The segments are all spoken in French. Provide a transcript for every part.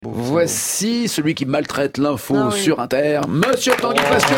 Voici celui qui maltraite l'info sur Inter, Monsieur Tanguy Pasio.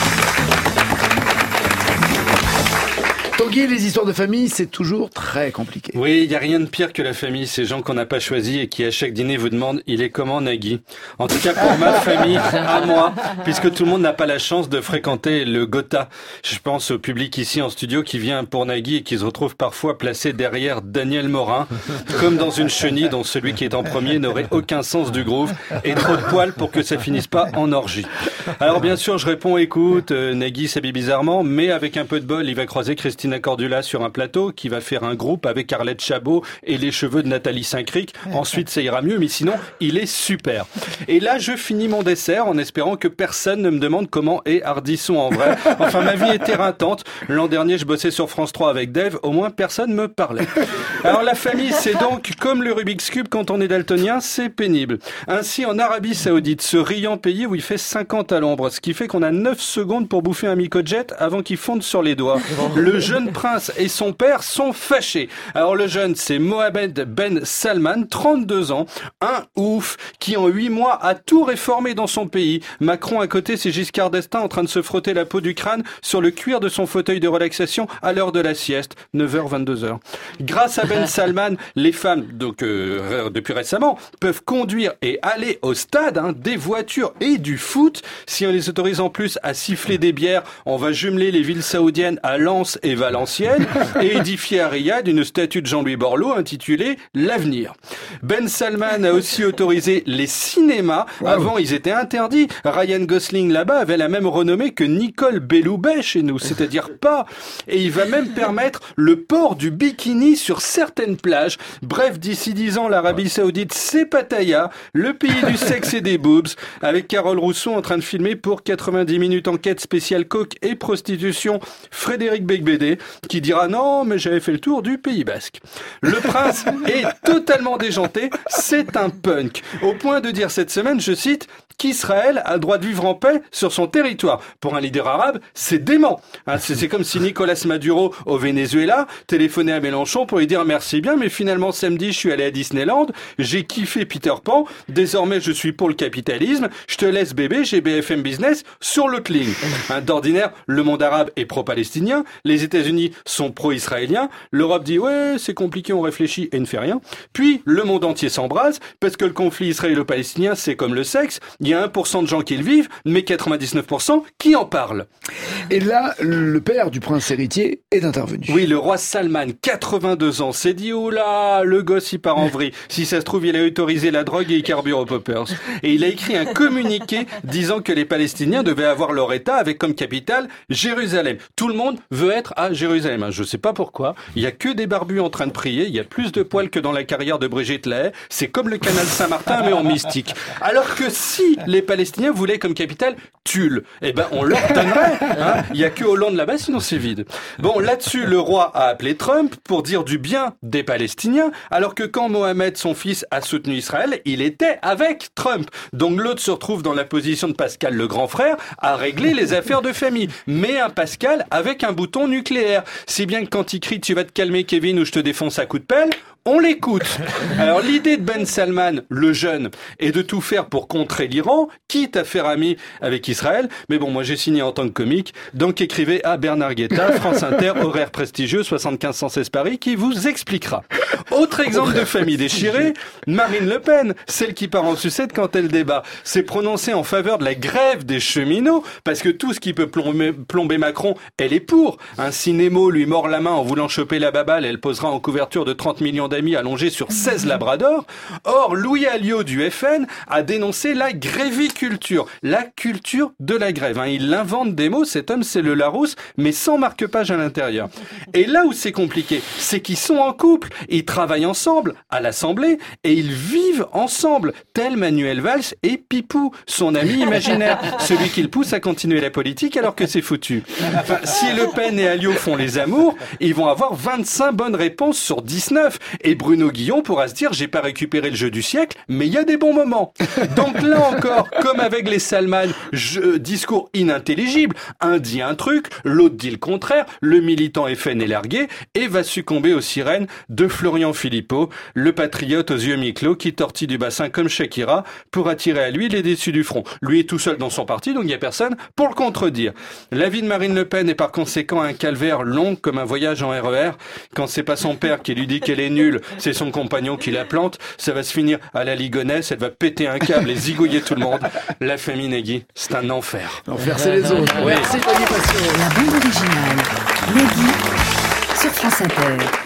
Tanguy, les histoires de famille, c'est toujours très compliqué. Oui, il n'y a rien de pire que la famille, ces gens qu'on n'a pas choisis et qui à chaque dîner vous demandent « il est comment Nagui ?» En tout cas pour ma famille, à moi, puisque tout le monde n'a pas la chance de fréquenter le Gotha. Je pense au public ici en studio qui vient pour Nagui et qui se retrouve parfois placé derrière Daniel Morin, comme dans une chenille dont celui qui est en premier n'aurait aucun sens du groove et trop de poils pour que ça finisse pas en orgie. Alors bien sûr, je réponds « écoute, Nagui s'habille bizarrement, mais avec un peu de bol, il va croiser Christina Cordula sur un plateau qui va faire un groupe avec Arlette Chabot et les cheveux de Nathalie Saint-Cric. Ensuite, ça ira mieux, mais sinon, il est super. Et là, je finis mon dessert en espérant que personne ne me demande comment est Ardisson en vrai. Enfin, ma vie est éreintante. L'an dernier, je bossais sur France 3 avec Dave. Au moins, personne me parlait. Alors, la famille, c'est donc comme le Rubik's Cube quand on est daltonien, c'est pénible. Ainsi, en Arabie Saoudite, ce riant pays où il fait 50 à l'ombre, ce qui fait qu'on a 9 secondes pour bouffer un myco-jet avant qu'il fonde sur les doigts. Le jeune prince et son père sont fâchés. Alors le jeune, c'est Mohamed Ben Salman, 32 ans, un ouf, qui en 8 mois a tout réformé dans son pays. Macron à côté, c'est Giscard d'Estaing en train de se frotter la peau du crâne sur le cuir de son fauteuil de relaxation à l'heure de la sieste, 9h, 22h. Grâce à Ben Salman, les femmes, donc depuis récemment, peuvent conduire et aller au stade, des voitures et du foot. Si on les autorise en plus à siffler des bières, on va jumeler les villes saoudiennes à Lens et Valenciennes et édifier à Riyad une statue de Jean-Louis Borloo intitulée L'Avenir. Ben Salman a aussi autorisé les cinémas. Avant, ils étaient interdits. Ryan Gosling là-bas avait la même renommée que Nicole Belloubet chez nous, c'est-à-dire pas. Et il va même permettre le port du bikini sur certaines plages. Bref, d'ici 10 ans, l'Arabie Saoudite, c'est Pattaya, le pays du sexe et des boobs, avec Carole Rousseau en train de filmer pour 90 minutes enquête spéciale coke et prostitution, Frédéric Becbédé, qui dira non, mais j'avais fait le tour du Pays Basque. Le prince est totalement déjanté, c'est un punk. Au point de dire cette semaine, je cite, qu'Israël a le droit de vivre en paix sur son territoire. Pour un leader arabe, c'est dément. C'est comme si Nicolas Maduro, au Venezuela, téléphonait à Mélenchon pour lui dire merci bien, mais finalement samedi, je suis allé à Disneyland, j'ai kiffé Peter Pan, désormais je suis pour le capitalisme, je te laisse bébé, j'ai BFM Business sur l'autre ligne. D'ordinaire, le monde arabe est pro-palestinien, les États-Unis sont pro-israéliens, l'Europe dit ouais, c'est compliqué, on réfléchit et ne fait rien. Puis, le monde entier s'embrase, parce que le conflit israélo-palestinien, c'est comme le sexe, il y a 1% de gens qui le vivent, mais 99% qui en parlent. Et là, le père du prince héritier est intervenu. Oui, le roi Salman, 82 ans, s'est dit, oula, le gosse il part en vrille. Si ça se trouve, il a autorisé la drogue et il carbure aux poppers. Et il a écrit un communiqué disant que les Palestiniens devaient avoir leur État avec comme capitale Jérusalem. Tout le monde veut être à Jérusalem. Je sais pas pourquoi. Il y a que des barbus en train de prier. Il y a plus de poils que dans la carrière de Brigitte Lahaie. C'est comme le canal Saint-Martin, mais en mystique. Alors que si les Palestiniens voulaient comme capitale Tulle, eh ben, on leur donnerait, Il y a que Hollande là-bas, sinon c'est vide. Bon, là-dessus, le roi a appelé Trump pour dire du bien des Palestiniens, alors que quand Mohamed, son fils, a soutenu Israël, il était avec Trump. Donc l'autre se retrouve dans la position de Pascal le grand frère à régler les affaires de famille. Mais un Pascal avec un bouton nucléaire. Si bien que quand il crie « Tu vas te calmer Kevin ou je te défonce à coups de pelle », on l'écoute. Alors l'idée de Ben Salman, le jeune, est de tout faire pour contrer l'Iran, quitte à faire ami avec Israël. Mais bon, moi j'ai signé en tant que comique, donc écrivez à Bernard Guetta, France Inter, horaire prestigieux, 75 116 Paris, qui vous expliquera. Autre exemple de famille déchirée, Marine Le Pen, celle qui part en sucette quand elle débat, s'est prononcée en faveur de la grève des cheminots, parce que tout ce qui peut plomber Macron, elle est pour. Si Nemo lui mord la main en voulant choper la baballe, elle posera en couverture de 30 millions d'amis allongés sur 16 labradors. Or, Louis Alliot du FN a dénoncé la gréviculture, la culture de la grève. Il invente des mots, cet homme c'est le Larousse, mais sans marque-page à l'intérieur. Et là où c'est compliqué, c'est qu'ils sont en couple, ils travaillent ensemble à l'Assemblée et ils vivent ensemble, tel Manuel Valls et Pipou, son ami imaginaire, celui qui le pousse à continuer la politique alors que c'est foutu. Enfin, si Le Pen et Alliot font les amours, ils vont avoir 25 bonnes réponses sur 19. Et Bruno Guillon pourra se dire, j'ai pas récupéré le jeu du siècle, mais il y a des bons moments. Donc là encore, encore, comme avec les Salman, discours inintelligible. Un dit un truc, l'autre dit le contraire, le militant FN est largué et va succomber aux sirènes de Florian Philippot, le patriote aux yeux mi-clos qui tortille du bassin comme Shakira pour attirer à lui les déçus du front. Lui est tout seul dans son parti, donc il n'y a personne pour le contredire. La vie de Marine Le Pen est par conséquent un calvaire long comme un voyage en RER. Quand c'est pas son père qui lui dit qu'elle est nulle, c'est son compagnon qui la plante. Ça va se finir à la Ligonesse, elle va péter un câble et zigouiller tout le monde. La famille Nagui, c'est un enfer. L'enfer, c'est les autres. Oui. Merci, Fanny Passion. La bande originale. Nagui sur France Inter.